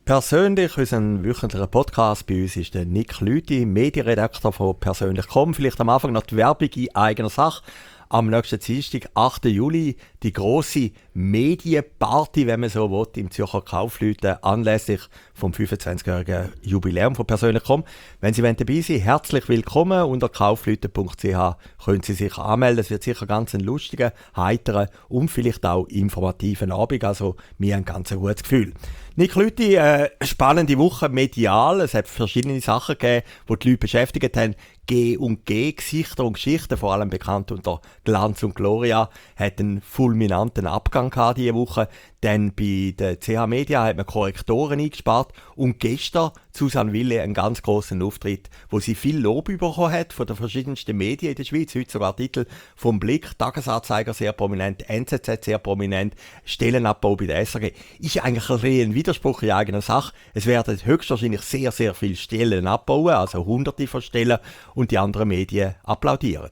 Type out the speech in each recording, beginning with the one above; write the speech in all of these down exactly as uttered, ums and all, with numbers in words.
Persönlich, unseren wöchentlichen Podcast, bei uns ist der Nick Lüthi, Medienredakteur von persönlich punkt com. Vielleicht am Anfang noch die Werbung in eigener Sache. Am nächsten Dienstag, achten Juli, die grosse Medienparty, wenn man so will, im Zürcher Kaufleuten anlässlich vom fünfundzwanzigjährigen Jubiläum von persönlich punkt com. Wenn Sie dabei sind, herzlich willkommen. Unter kaufleuten punkt c h können Sie sich anmelden. Es wird sicher ganz ein lustiger, heiterer und vielleicht auch informativen Abend. Also, wir haben ein ganz gutes Gefühl. Nick Lüthi, äh, spannende Woche medial. Es hat verschiedene Sachen gegeben, die die Leute beschäftigt haben. G und G, Gesichter und Geschichten, vor allem bekannt unter Glanz und Gloria, hat einen fulminanten Abgang gehabt diese Woche. Dann bei der C H Media hat man Korrektoren eingespart und gestern Susanne Wille einen ganz grossen Auftritt, wo sie viel Lob bekommen hat von den verschiedensten Medien in der Schweiz. Heute sogar Artikel vom Blick, Tagesanzeiger sehr prominent, N Z Z sehr prominent, Stellenabbau bei der S R G. Ist eigentlich ein, ein Widerspruch in eigener Sache. Es werden höchstwahrscheinlich sehr, sehr viele Stellen abbauen, also hunderte von Stellen, und die anderen Medien applaudieren.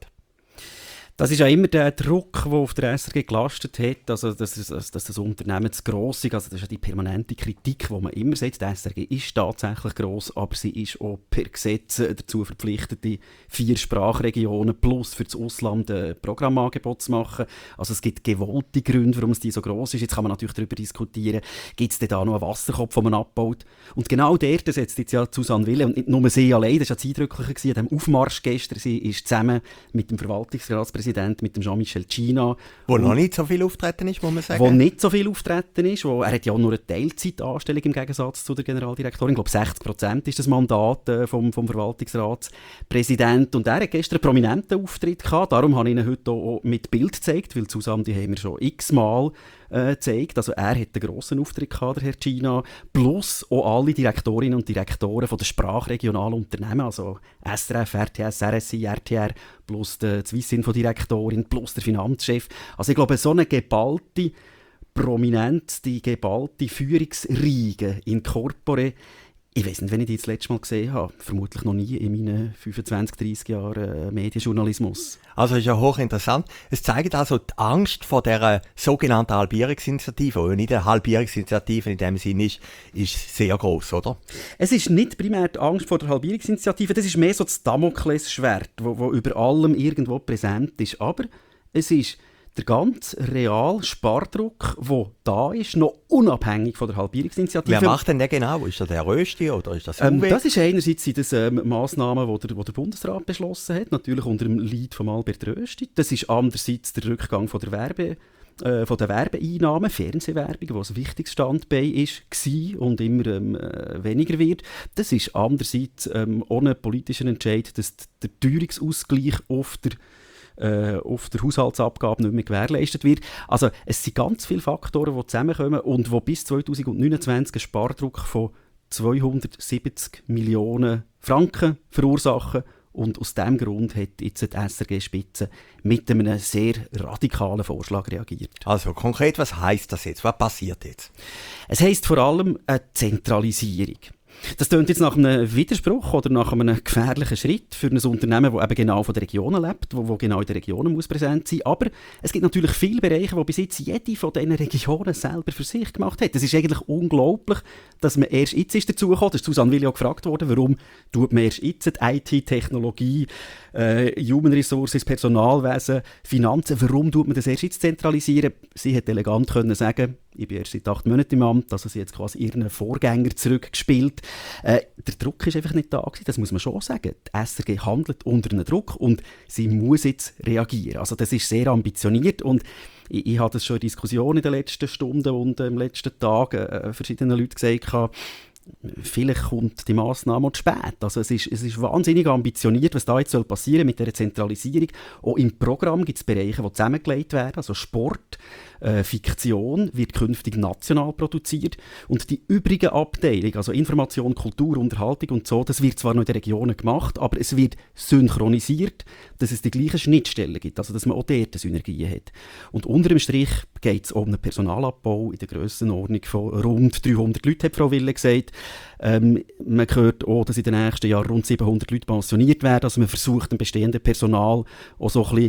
Das ist ja immer der Druck, der auf der S R G gelastet hat, also dass, dass, dass das Unternehmen zu gross ist. Also das ist ja die permanente Kritik, die man immer sagt. Die S R G ist tatsächlich gross, aber sie ist auch per Gesetz dazu verpflichtet, die vier Sprachregionen plus für das Ausland ein Programmangebot zu machen. Also es gibt gewollte Gründe, warum es die so gross ist. Jetzt kann man natürlich darüber diskutieren, gibt es denn da noch einen Wasserkopf, den man abbaut. Und genau dort setzt jetzt ja Susanne Wille, und nicht nur sie allein, das war ja das Eindrückliche, an dem Aufmarsch gestern, sie ist zusammen mit dem Verwaltungsratspräsidenten, mit dem Jean-Michel Gina. Wo noch nicht so viel auftreten ist, muss man sagen. Wo nicht so viel auftreten ist. Wo, er hat ja auch nur eine Teilzeitanstellung im Gegensatz zu der Generaldirektorin. Ich glaube, sechzig Prozent ist das Mandat äh, vom, vom Verwaltungsratspräsidenten. Und er hat gestern einen prominenten Auftritt gehabt. Darum habe ich ihn heute auch mit Bild gezeigt, weil Susanne, die haben wir schon x-mal äh, gezeigt. Also er hat einen grossen Auftritt gehabt, der Herr Gina. Plus auch alle Direktorinnen und Direktoren von den sprachregionalen Unternehmen. Also S R F, R T S, R S I, R T R, plus die Swissinfo-Direktorin, plus der Finanzchef. Also ich glaube, so eine geballte Prominenz, die geballte Führungsriege in Corpore, ich weiß nicht, wenn ich die das letzte Mal gesehen habe. Vermutlich noch nie in meinen fünfundzwanzig, dreissig Jahren Medienjournalismus. Also ist ja hochinteressant. Es zeigt also die Angst vor dieser sogenannten Halbierungsinitiative, oder nicht eine Halbierungsinitiative in dem Sinne ist, ist sehr gross, oder? Es ist nicht primär die Angst vor der Halbierungsinitiative, das ist mehr so das Damoklesschwert, wo, wo über allem irgendwo präsent ist. Aber es ist der ganz reale Spardruck, der da ist, noch unabhängig von der Halbierungsinitiative. Wer macht denn den genau? Ist das der Rösti oder ist das U W? Ähm, das ist einerseits sind das ähm, Massnahmen, die der, der Bundesrat beschlossen hat, natürlich unter dem Lead von Albert Rösti. Das ist andererseits der Rückgang von der Werbe, äh, von den Werbeeinnahmen, Fernsehwerbung, was ein wichtiges Standbein ist, war und immer ähm, äh, weniger wird. Das ist andererseits ähm, ohne politischen Entscheid, dass der Teuerungsausgleich auf der Äh, auf der Haushaltsabgabe nicht mehr gewährleistet wird. Also es sind ganz viele Faktoren, die zusammenkommen und die bis zwanzig neunundzwanzig einen Spardruck von zweihundertsiebzig Millionen Franken verursachen. Und aus diesem Grund hat jetzt die S R G-Spitze mit einem sehr radikalen Vorschlag reagiert. Also konkret, was heisst das jetzt? Was passiert jetzt? Es heisst vor allem eine Zentralisierung. Das klingt jetzt nach einem Widerspruch oder nach einem gefährlichen Schritt für ein Unternehmen, das eben genau von den Regionen lebt, wo, wo genau in den Regionen muss präsent sein. Aber es gibt natürlich viele Bereiche, wo bis jetzt jede von diesen Regionen selber für sich gemacht hat. Es ist eigentlich unglaublich, dass man erst jetzt ist dazu gekommen. Das ist Susanne Wille auch gefragt worden, warum tut man erst jetzt die I T, Technologie, äh, Human Resources, Personalwesen, Finanzen, warum tut man das erst jetzt zentralisieren? Sie hat elegant können sagen, ich bin erst seit acht Monaten im Amt, also sie hat jetzt quasi ihren Vorgänger zurückgespielt. Äh, der Druck ist einfach nicht da gewesen, das muss man schon sagen. Die S R G handelt unter einem Druck und sie muss jetzt reagieren. Also das ist sehr ambitioniert und ich, ich habe das schon in Diskussionen in den letzten Stunden und äh, im letzten Tag äh, verschiedenen Leuten gesagt, vielleicht kommt die Massnahme auch zu spät. Also es ist, es ist wahnsinnig ambitioniert, was da jetzt soll passieren mit dieser Zentralisierung. Auch im Programm gibt es Bereiche, die zusammengelegt werden. Also Sport, äh, Fiktion wird künftig national produziert. Und die übrigen Abteilungen, also Information, Kultur, Unterhaltung und so, das wird zwar noch in den Regionen gemacht, aber es wird synchronisiert, dass es die gleichen Schnittstellen gibt, also dass man auch dort Synergien hat. Und unter dem Strich geht es um einen Personalabbau in der Grössenordnung von rund dreihundert Leuten, hat Frau Wille gesagt. Ähm, man hört auch, dass in den nächsten Jahren rund siebenhundert Leute pensioniert werden. Also man versucht, dem bestehenden Personal auch so ein bisschen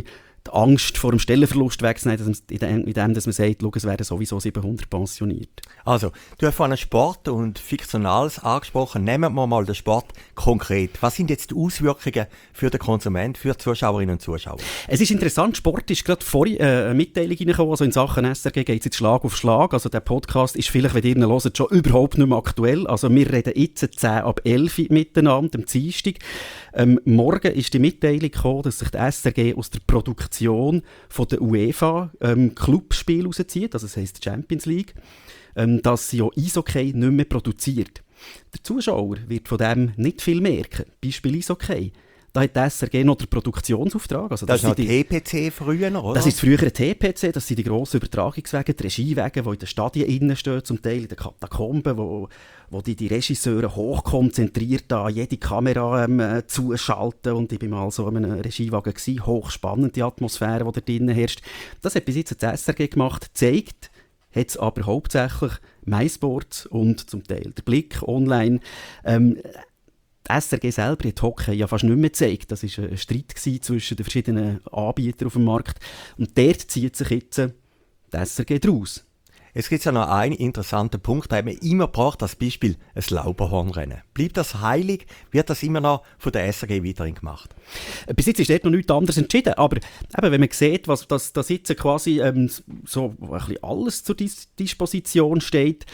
die Angst vor dem Stellenverlust wegzunehmen, indem, indem dass man sagt, schau, es werden sowieso siebenhundert pensioniert. Also, du hast vorhin Sport und Fiktionales angesprochen. Nehmen wir mal den Sport konkret. Was sind jetzt die Auswirkungen für den Konsument, für die Zuschauerinnen und Zuschauer? Es ist interessant, Sport ist gerade vorhin äh, eine Mitteilung reingekommen, also in Sachen S R G geht es jetzt Schlag auf Schlag. Also der Podcast ist vielleicht, wenn ihr ihn hört, schon überhaupt nicht mehr aktuell. Also wir reden jetzt zehn ab elf miteinander, am Dienstag. Ähm, morgen ist die Mitteilung gekommen, dass sich der S R G aus der Produktion von der UEFA ähm, Clubspiel rauszieht, also das heisst Champions League, ähm, dass sie ja Eishockey nicht mehr produziert. Der Zuschauer wird von dem nicht viel merken. Beispiel Eishockey. Da hat der S R G noch den Produktionsauftrag. Also das, das ist noch die T P C früher, oder? Das ist früher ein T P C, das sind die grossen Übertragungswege, die Regiewege, die in den Stadien innen stehen, zum Teil in den Katakomben, wo, wo die, die Regisseure hochkonzentriert da jede Kamera ähm, äh, zuschalten. Und ich war mal so in einem Regiewagen gewesen, hochspannend die Atmosphäre, die da drinnen herrscht. Das hat bis jetzt das S R G gemacht, zeigt, hat es aber hauptsächlich MySports und zum Teil der Blick online. Ähm, Die S R G selber hat Hockey ja fast nicht mehr gezeigt. Das war ein Streit zwischen den verschiedenen Anbietern auf dem Markt. Und dort zieht sich jetzt die S R G draus. Es gibt ja noch einen interessanten Punkt, da haben wir immer gebraucht, das Beispiel ein Lauberhornrennen. Bleibt das heilig? Wird das immer noch von der S R G weiterhin gemacht? Bis jetzt ist dort noch nichts anderes entschieden, aber eben, wenn man sieht, was das, das jetzt quasi ähm, so ein bisschen alles zur Dis- Disposition steht,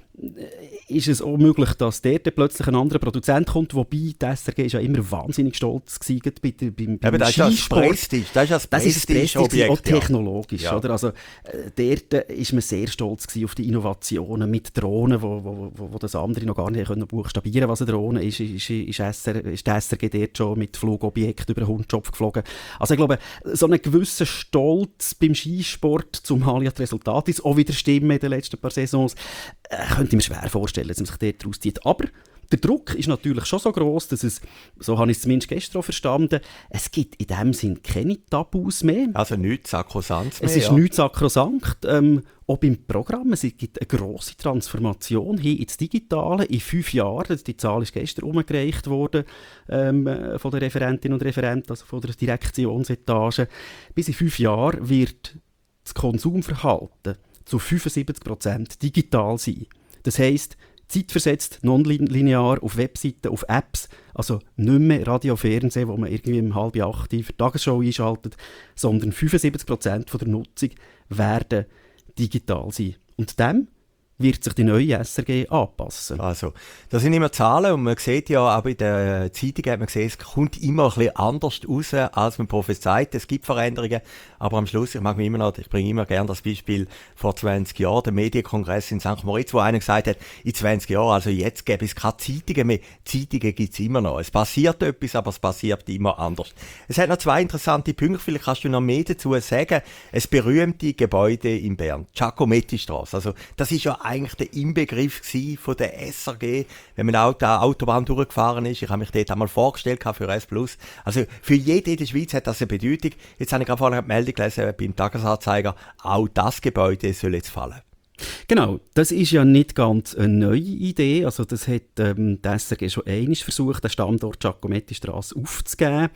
ist es auch möglich, dass dort plötzlich ein anderer Produzent kommt, wobei die S R G ist ja immer wahnsinnig stolz gewesen, bei, bei, beim, beim das Skisport. Ist das, das ist das das ist das Prestige, auch technologisch. Ja. Oder? Also, äh, dort ist man sehr stolz gewesen auf die Innovationen mit Drohnen, wo, wo, wo, wo das andere noch gar nicht können buchstabieren, was eine Drohne ist, ist, ist, S R, ist die S R G dort schon mit Flugobjekten über den Hundschopf geflogen. Also ich glaube, so einen gewissen Stolz beim Skisport, zumal ja die Resultate jetzt auch wieder stimmen in den letzten paar Saisons, äh, könnte ich mir schwer vorstellen, dass man sich dort rauszieht. Aber der Druck ist natürlich schon so gross, dass es, so habe ich es zumindest gestern auch verstanden, es gibt in dem Sinn keine Tabus mehr. Also nichts Sakrosankt mehr. Es ist ja. nichts Sakrosankt. Ähm, auch beim Programm, es gibt eine grosse Transformation hin ins Digitale. In fünf Jahren, die Zahl ist gestern umgereicht worden ähm, von den Referentinnen und Referenten, also von der Direktionsetage. Bis in fünf Jahren wird das Konsumverhalten zu fünfundsiebzig Prozent digital sein. Das heisst, zeitversetzt, nonlinear, auf Webseiten, auf Apps, also nicht mehr Radio, Fernsehen, wo man irgendwie um halb acht für die Tagesschau einschaltet, sondern fünfundsiebzig Prozent der Nutzung werden digital sein. Und dem wird sich die neue S R G anpassen. Also, das sind immer Zahlen und man sieht ja, auch bei der Zeitung hat man gesehen, es kommt immer ein bisschen anders raus, als man prophezeit. Es gibt Veränderungen, aber am Schluss, ich mag mich immer noch, ich bringe immer gerne das Beispiel vor zwanzig Jahren, der Medienkongress in Sankt Moritz, wo einer gesagt hat, in zwanzig Jahren, also jetzt gäbe es keine Zeitungen mehr. Zeitungen gibt es immer noch. Es passiert etwas, aber es passiert immer anders. Es hat noch zwei interessante Punkte, vielleicht kannst du noch mehr dazu sagen. Ein berühmtes Gebäude in Bern, Giacometti-Strasse. Also, das ist ja eigentlich der Inbegriff von der S R G, wenn man auch der Autobahn durchgefahren ist. Ich habe mich dort einmal vorgestellt für S Plus. Also für jeden in der Schweiz hat das eine Bedeutung. Jetzt habe ich gerade vorhin die Meldung gelesen beim Tagesanzeiger, auch das Gebäude soll jetzt fallen. Genau, das ist ja nicht ganz eine neue Idee. Also das hat ähm, die S R G schon einmal versucht, den Standort Giacometti-Strasse aufzugeben.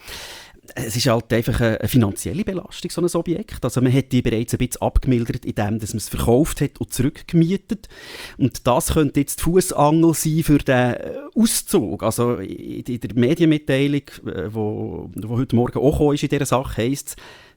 Es ist halt einfach eine finanzielle Belastung, so ein Objekt. Also man hat die bereits ein bisschen abgemildert, indem man es verkauft hat und zurückgemietet. Und das könnte jetzt die Fußangel sein für den Auszug. Also in der Medienmitteilung, die wo, wo heute Morgen auch gekommen ist in dieser Sache, heisst es,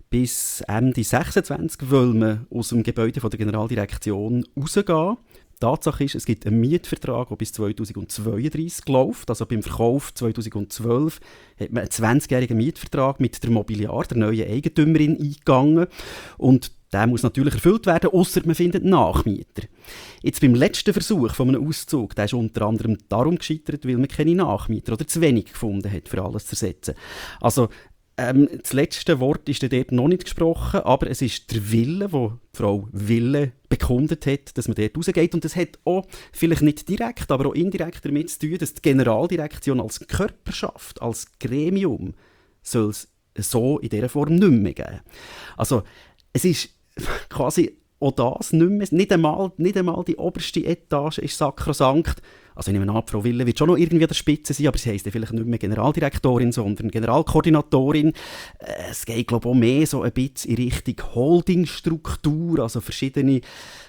bis Ende sechsundzwanzig wollen wir aus dem Gebäude von der Generaldirektion rausgehen. Tatsache ist, es gibt einen Mietvertrag, der bis zweitausendzweiunddreissig läuft. Also beim Verkauf zweitausendzwölf hat man einen zwanzigjährigen Mietvertrag mit der Mobiliar, der neuen Eigentümerin, eingegangen. Und der muss natürlich erfüllt werden, ausser man findet Nachmieter. Jetzt beim letzten Versuch von einem Auszug, der ist unter anderem darum gescheitert, weil man keine Nachmieter oder zu wenig gefunden hat, für alles zu ersetzen. Also Ähm, das letzte Wort ist dort noch nicht gesprochen, aber es ist der Wille, wo die Frau Wille bekundet hat, dass man dort rausgeht. Und das hat auch, vielleicht nicht direkt, aber auch indirekt damit zu tun, dass die Generaldirektion als Körperschaft, als Gremium, soll es so in dieser Form nicht mehr geben. Also es ist quasi auch das nicht mehr, nicht einmal, nicht einmal die oberste Etage ist sakrosankt. Also ich nehme an, Frau Wille wird schon noch irgendwie an der Spitze sein, aber sie heisst ja vielleicht nicht mehr Generaldirektorin, sondern Generalkoordinatorin. Es geht, glaube ich, auch mehr so ein bisschen in Richtung Holdingstruktur, also verschiedene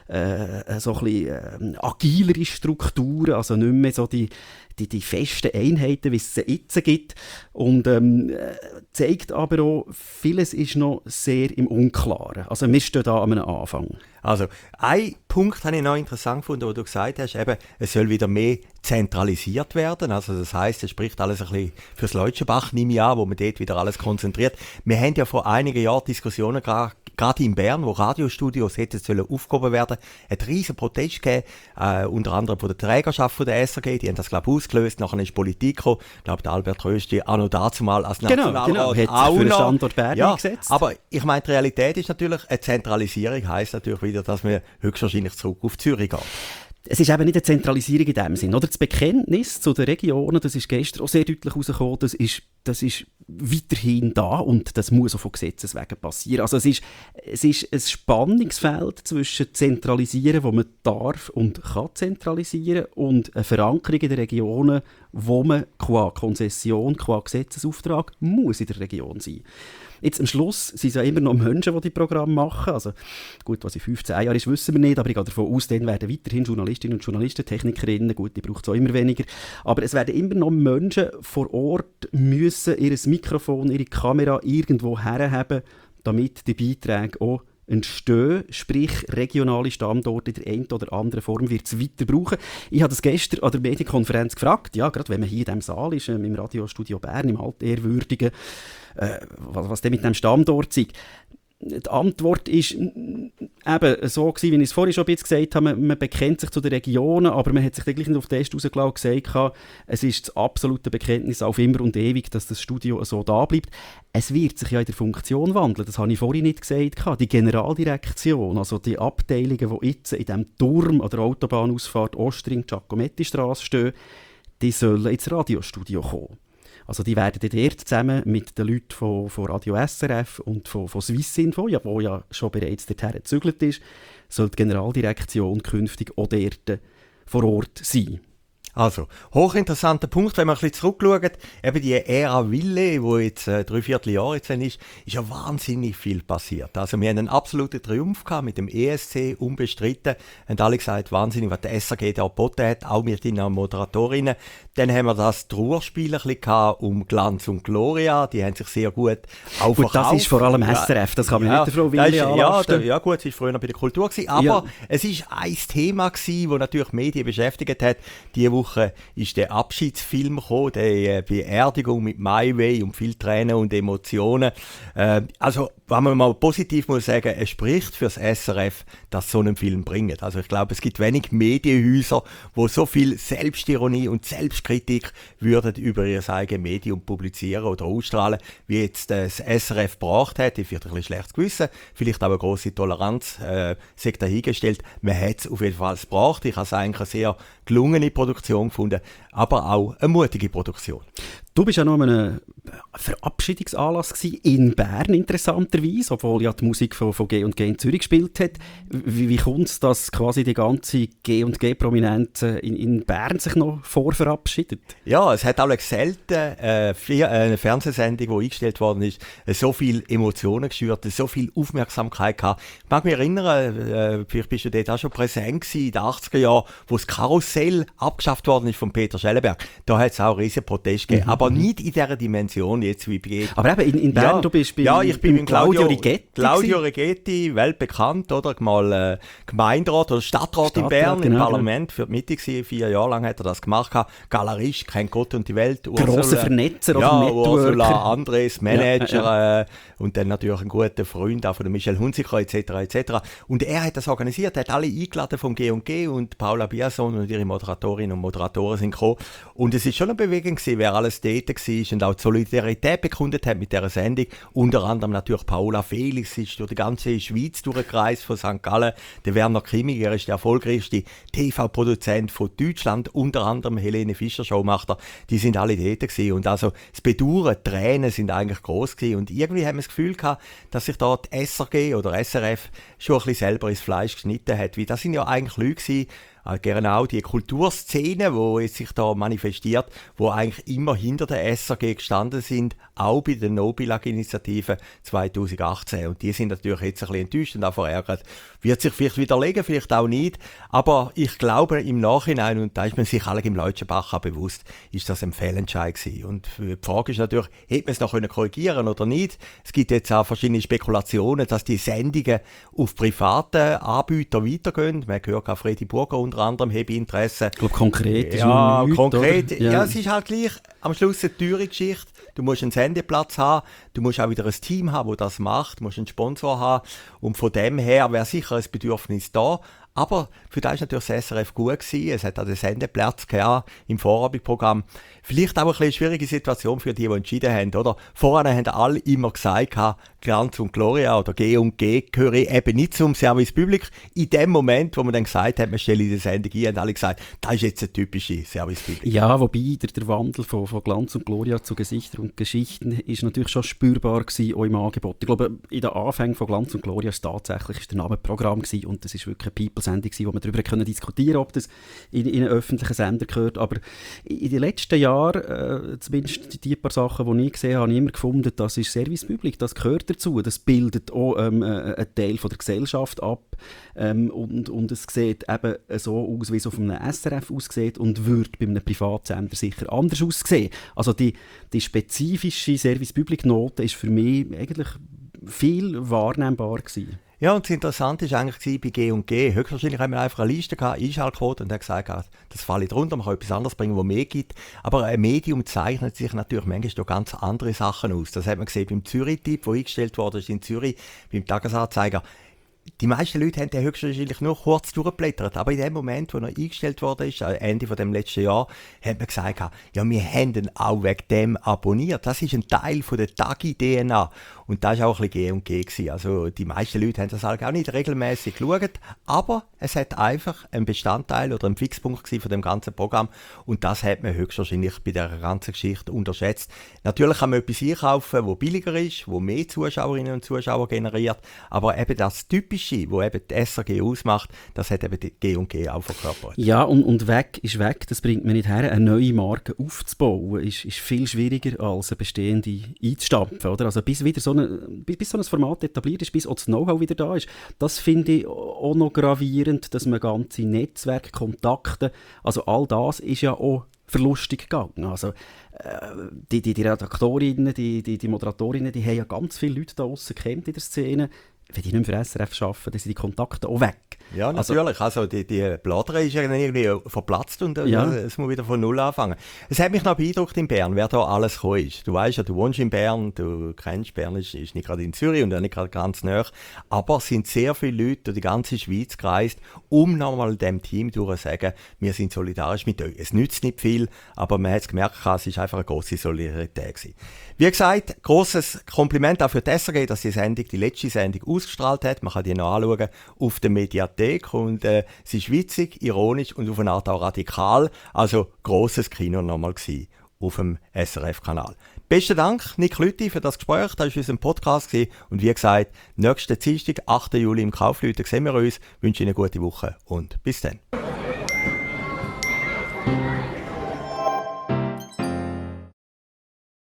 äh, so ein bisschen äh, agilere Strukturen, also nicht mehr so die Die, die festen Einheiten, wie es sie jetzt gibt. Und ähm, zeigt aber auch, vieles ist noch sehr im Unklaren. Also wir stehen da an einem Anfang. Also, ein Punkt habe ich noch interessant gefunden, wo du gesagt hast, eben, es soll wieder mehr zentralisiert werden. Also das heisst, es spricht alles ein bisschen fürs Leutschenbach, nehme ich an, wo man dort wieder alles konzentriert. Wir haben ja vor einigen Jahren Diskussionen gehabt, gerade in Bern, wo Radiostudios hätten sollen aufgehoben werden, hat riesen Protest gegeben, äh, unter anderem von der Trägerschaft von der S R G, die haben das, glaube ich, ausgelöst, nachher ist Politik gekommen, ich glaube, der Albert Rösti auch noch dazu mal als Nationalrat genau, genau. auch hat für den noch. Standort Bern Ja, eingesetzt. aber ich meine, die Realität ist natürlich, eine Zentralisierung heisst natürlich wieder, dass wir höchstwahrscheinlich zurück auf Zürich gehen. Es ist eben nicht eine Zentralisierung in dem Sinn. Oder das Bekenntnis zu den Regionen, das ist gestern auch sehr deutlich herausgekommen, das ist, das ist weiterhin da und das muss auch von Gesetzes wegen passieren. Also es ist, es ist ein Spannungsfeld zwischen Zentralisieren, wo man darf und kann zentralisieren, und eine Verankerung in den Regionen, wo man qua Konzession, qua Gesetzesauftrag muss in der Region sein. Jetzt am Schluss sind es ja immer noch Menschen, die die Programme machen. Also gut, was in fünfzehn Jahren ist, wissen wir nicht, aber ich gehe davon aus, dann werden weiterhin Journalistinnen und Journalisten, Technikerinnen, gut, die braucht es auch immer weniger, aber es werden immer noch Menschen vor Ort müssen ihr Mikrofon, ihre Kamera irgendwo herhaben, damit die Beiträge auch entstehen, sprich regionale Standorte in der einen oder anderen Form wird es weiter brauchen. Ich habe das gestern an der Medienkonferenz gefragt, ja, gerade wenn man hier in diesem Saal ist, im Radiostudio Bern, im altehrwürdigen, äh, was, was denn mit dem Standort ist. Die Antwort ist eben so gewesen, wie ich es vorhin schon ein bisschen gesagt habe, man, man bekennt sich zu den Regionen, aber man hat sich gleich nicht auf den Test rausgelassen und gesagt, es ist das absolute Bekenntnis auf immer und ewig, dass das Studio so da bleibt. Es wird sich ja in der Funktion wandeln, das habe ich vorhin nicht gesagt. Die Generaldirektion, also die Abteilungen, die jetzt in diesem Turm an der Autobahnausfahrt Ostring-Giacometti-Strasse stehen, die sollen ins Radiostudio kommen. Also die werden dort zusammen mit den Leuten von, von Radio S R F und von, von Swissinfo, ja, wo ja schon bereits dorthin gezügelt ist, soll die Generaldirektion künftig auch dort vor Ort sein. Also, hochinteressanter Punkt, wenn wir ein bisschen zurückschauen, eben die Ära Wille, die jetzt äh, drei Vierteljahre jetzt ist, ist ja wahnsinnig viel passiert. Also wir haben einen absoluten Triumph gehabt mit dem E S C, unbestritten, haben alle gesagt, wahnsinnig, was der S R G da geboten hat, auch mit den Moderatorinnen. Dann haben wir das Trauerspiel ein bisschen gehabt um Glanz und Gloria, die haben sich sehr gut auch gut, verkauft. Das ist vor allem S R F, das kann man ja, nicht der Frau Wille anlasten. Ja, ja, gut, es war früher noch bei der Kultur gewesen, aber ja. Es ist ein Thema gewesen, das natürlich Medien beschäftigt hat. Die Woche ist der Abschiedsfilm gekommen, die Beerdigung mit My Way und viel Tränen und Emotionen. Äh, also, wenn man mal positiv muss sagen, es spricht für das S R F, dass so einen Film bringt. Also ich glaube, es gibt wenig Medienhäuser, wo so viel Selbstironie und Selbstkritik würden über ihr eigenes Medium publizieren oder ausstrahlen, wie jetzt das S R F gebracht hat. Ich vielleicht ein bisschen schlechtes Gewissen, vielleicht auch eine grosse Toleranz, äh, sich dahingestellt. Man hat es auf jeden Fall gebracht. Ich habe es eigentlich eine sehr gelungene Produktion gefunden, aber auch eine mutige Produktion. Du bist ja noch an einem Verabschiedungsanlass gewesen, in Bern, interessanterweise, obwohl ja die Musik von, von G und G in Zürich gespielt hat. Wie, wie kommt es, dass quasi die ganze G und G-Prominenz in, in Bern sich noch vorverabschiedet? Ja, es hat auch selten äh, eine Fernsehsendung, die eingestellt worden ist, so viele Emotionen geschürt, so viel Aufmerksamkeit gehabt. Ich mag mich erinnern, äh, vielleicht bist du dort auch schon präsent gewesen, in den achtziger Jahren, wo das Karussell abgeschafft worden ist von Peter Schellenberg. Da hat es auch riesen Protest gegeben. Mhm. Aber nicht in dieser Dimension jetzt wie bei Aber eben in, in Bern, ja, du bist bei, ja, ich bin mit Claudio, Claudio Righetti. Claudio Righetti, weltbekannt, oder? Mal äh, Gemeinderat oder Stadtrat, Stadtrat in Bern, genau, im Parlament, für die Mitte gewesen. Vier Jahre lang hat er das gemacht. Galerist, kennt Gott und die Welt. Grosser Vernetzer ja, oder Networker. Ursula Andres, Manager ja, ja. Äh, und dann natürlich ein guter Freund auch von der Michelle Hunziker et cetera et cetera. Und er hat das organisiert, hat alle eingeladen vom G und G und Paula Biason und ihre Moderatorinnen und Moderatoren sind gekommen. Und es ist schon eine Bewegung gewesen, wer alles dort war und auch die Solidarität bekundet hat mit dieser Sendung. Unter anderem natürlich Paula Felix ist durch die ganze Schweiz durchgereist von Sankt Gallen. Der Werner Kimmig, er ist der erfolgreichste T V-Produzent von Deutschland. Unter anderem Helene Fischer, Showmacher. Die sind alle dort gewesen. Und also das Bedauern, die Tränen sind eigentlich gross gewesen. Und irgendwie haben wir das Gefühl gehabt, dass sich dort S R G oder S R F schon ein bisschen selber ins Fleisch geschnitten hat. Weil das sind ja eigentlich Leute gewesen, Genau die Kulturszene, die sich da manifestiert, wo eigentlich immer hinter der S R G gestanden sind, auch bei der No-Billag-Initiative zweitausendachtzehn. Und die sind natürlich jetzt ein bisschen enttäuscht und auch verärgert. Wird sich vielleicht widerlegen, vielleicht auch nicht. Aber ich glaube im Nachhinein, und da ist man sich alle im Leutschenbach auch bewusst, ist das ein Fehlentscheid gewesen. Und die Frage ist natürlich, hätte man es noch korrigieren können oder nicht? Es gibt jetzt auch verschiedene Spekulationen, dass die Sendungen auf private Anbieter weitergehen. Man hört auch Fredi Burger unter anderem, habe Interesse. Ich glaube, konkret ist ja, nichts, konkret. Ja. ja, es ist halt gleich am Schluss eine teure Geschichte. Du musst einen Sendeplatz haben, du musst auch wieder ein Team haben, das das macht, du musst einen Sponsor haben. Und von dem her wäre sicher ein Bedürfnis da. Aber für das war natürlich das S R F gut gewesen. Es hat auch den Sendeplatz gehabt im Vorabendprogramm. Vielleicht auch ein bisschen eine schwierige Situation für die, die entschieden haben, oder? Vorher haben alle immer gesagt, Glanz und Gloria oder G und G gehöre eben nicht zum Service Public. In dem Moment, wo man dann gesagt hat, man stelle die Sendung ein, haben alle gesagt, das ist jetzt eine typische Service Public. Ja, wobei der, der Wandel von, von Glanz und Gloria zu Gesichter und Geschichten ist natürlich schon spürbar gewesen, auch im Angebot. Ich glaube, in den Anfängen von Glanz und Gloria ist tatsächlich ist der Name Programm gewesen, und das ist wirklich eine People-Sendung gewesen, wo wir darüber können diskutieren, ob das in, in einen öffentlichen Sender gehört. Aber in den letzten Jahren, äh, zumindest die paar Sachen, die ich gesehen habe, habe ich immer gefunden, das ist Service Public, das gehört dazu. Das bildet auch ähm, einen Teil von der Gesellschaft ab, ähm, und, und es sieht eben so aus, wie es auf einem S R F aussieht, und würde bei einem Privatsender sicher anders aussehen. Also die, die spezifische Service Public Note ist für mich eigentlich viel wahrnehmbar gewesen. Ja, und das Interessante war eigentlich bei G und G. Höchstwahrscheinlich haben wir einfach eine Liste gehabt, Einschaltquote, und hat gesagt, das falle drunter, man kann etwas anderes bringen, das mehr gibt. Aber ein Medium zeichnet sich natürlich manchmal durch ganz andere Sachen aus. Das hat man gesehen beim Zürich-Tipp, der eingestellt wurde ist in Zürich, beim Tagesanzeiger. Die meisten Leute haben den höchstwahrscheinlich nur kurz durchgeblättert, aber in dem Moment, wo er eingestellt wurde, ist, Ende von dem letzten Jahr, hat man gesagt, ja, wir haben ihn auch wegen dem abonniert. Das ist ein Teil von der Tagi-D N A. Und das war auch ein bisschen G und G gewesen. Also die meisten Leute haben das auch nicht regelmäßig geschaut, aber es hat einfach ein Bestandteil oder ein Fixpunkt gewesen von dem ganzen Programm, und das hat man höchstwahrscheinlich bei der ganzen Geschichte unterschätzt. Natürlich kann man etwas einkaufen, das billiger ist, das mehr Zuschauerinnen und Zuschauer generiert, aber eben das Typische, das eben die S R G ausmacht, das hat eben die G und G auch verkörpert. Ja, und, und weg ist weg, das bringt man nicht her. Eine neue Marke aufzubauen ist, ist viel schwieriger als eine bestehende einzustampfen, oder? Also bis wieder so eine bis so ein Format etabliert ist, bis auch das Know-how wieder da ist, das finde ich auch noch gravierend, dass man ganze Netzwerkkontakte, also all das ist ja auch verlustig gegangen. Also äh, die, die, die Redaktorinnen, die, die, die Moderatorinnen, die haben ja ganz viele Leute da draussen gekannt in der Szene. Wenn die nicht mehr für S R F arbeiten, dann sind die Kontakte auch weg. Ja, natürlich. Also, also die, die Bladere ist ja irgendwie verplatzt, und ja. es muss wieder von Null anfangen. Es hat mich noch beeindruckt in Bern, wer da alles gekommen ist. Du weißt ja, du wohnst in Bern, du kennst Bern, ist, ist nicht gerade in Zürich und auch nicht gerade ganz nah. Aber es sind sehr viele Leute durch die ganze Schweiz gereist, um nochmal dem Team durchzusagen, wir sind solidarisch mit euch. Es nützt nicht viel, aber man hat es gemerkt, es war einfach eine grosse Solidarität gewesen. Wie gesagt, grosses Kompliment auch für die S R G, dass die Sendung, die letzte Sendung ausgestrahlt hat. Man kann die noch anschauen auf der Mediathek, und äh, sie ist witzig, ironisch und auf eine Art auch radikal. Also grosses Kino nochmal gewesen auf dem S R F-Kanal. Besten Dank, Nick Lüthi, für das Gespräch. Das war unser Podcast gewesen. Und wie gesagt, nächsten Dienstag, achten Juli im Kaufleuten sehen wir uns. Ich wünsche Ihnen eine gute Woche und bis dann.